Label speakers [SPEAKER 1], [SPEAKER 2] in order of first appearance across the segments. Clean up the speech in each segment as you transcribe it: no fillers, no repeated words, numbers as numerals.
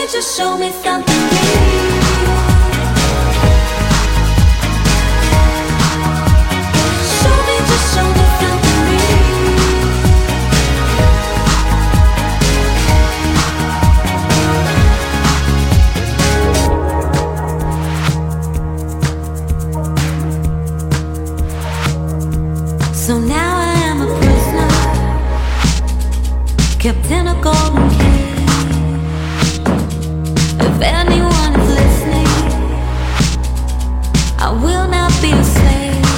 [SPEAKER 1] just show me something real. Show me, just show me something real. So now I am a prisoner, kept in a golden cage. If anyone is listening, I will not be a slave.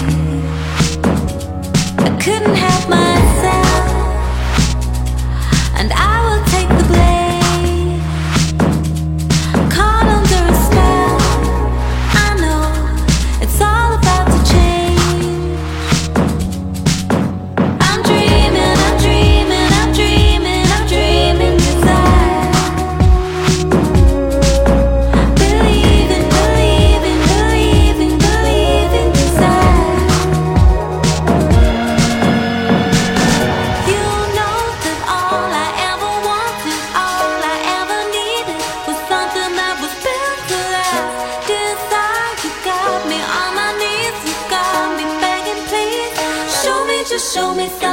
[SPEAKER 1] I couldn't help myself, and I will take the blame. Caught under a spell, I know it's all about to change. I'm dreaming, I'm dreaming, I'm dreaming, I'm dreaming, 'cause I believe in, believe in, believe in, believe in, 'cause you know that all I ever wanted, all I ever needed was something that was built to last. Desire, you got me on my knees, you got me begging, please. Show me, just show me something.